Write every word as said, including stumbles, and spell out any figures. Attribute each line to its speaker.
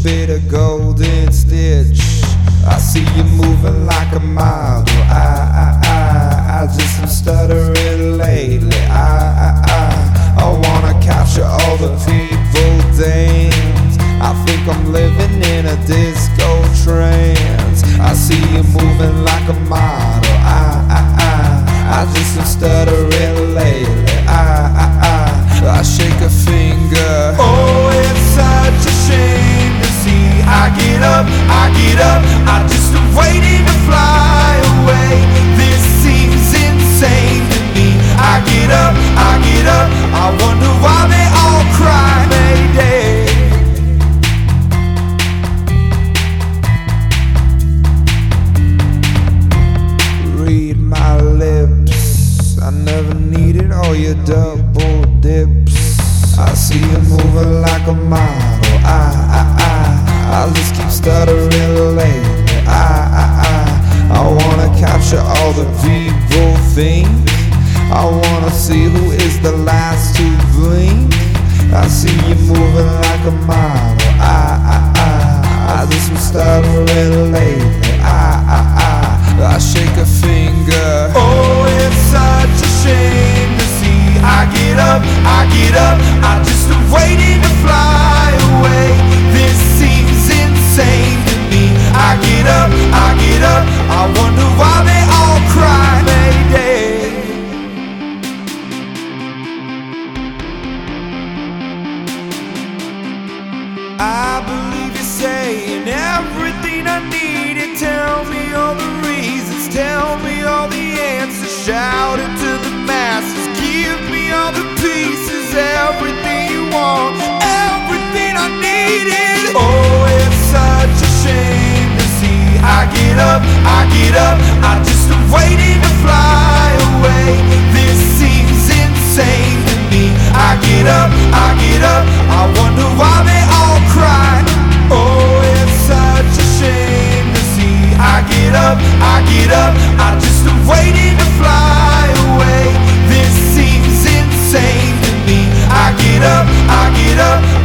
Speaker 1: bit of golden stitch. I see you moving like a model. I, I, I, I just am stuttering lately. I, I, I, I wanna capture all the people dance. I think I'm living in a disco trance. I see you moving like a model. I, I, I, I just am stuttering lately. I, I, I, I shake a finger. Oh, it's such a shame to see. I get up, I get up, I just am waiting to fly away. This seems insane to me. I get up, I get up, I wonder why they all cry. Mayday. Read my lips, I never needed all your double dips. I see you moving like a model. I, I, I, I just keep stuttering lately. I, I, I, I wanna capture all the people think. I wanna see who is the last to blink. I see you moving like a model. I, I, I, I just been stuttering lately. I, I, I, I shake a finger. Oh, it's such a shame to see. I get up, I get up, I just am waiting to fly away. This seems insane to me. I get up, I get up, I wonder why they all cry. Mayday. I believe you're saying everything I needed. Tell me all the reasons, tell me all the answers. Shout it to the masses, give me all the pieces. Everything you want, everything I needed. Oh, it's such a shame to see. I get up, I get up, I just am waiting to fly away. This seems insane to me. I get up, I get up, I wonder why they all cry. Oh, it's such a shame to see. I get up, I get up, I just am waiting to fly away. This seems insane to me. I get up, I get up,